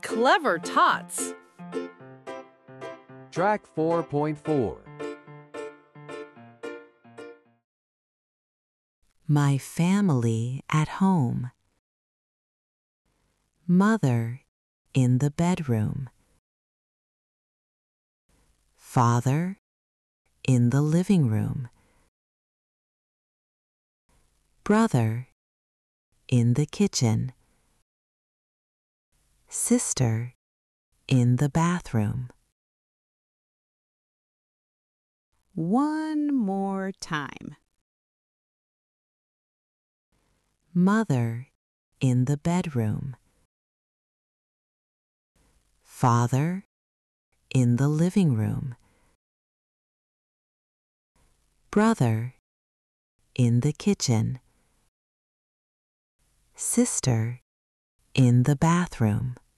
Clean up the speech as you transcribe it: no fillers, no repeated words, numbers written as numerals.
clever tots. Track 4.4. My family at home. Mother in the bedroom. Father in the living room. Brother in the kitchen. Sister in the bathroom. One more time. Mother in the bedroom. Father in the living room. Brother in the kitchen. Sister in the bathroom.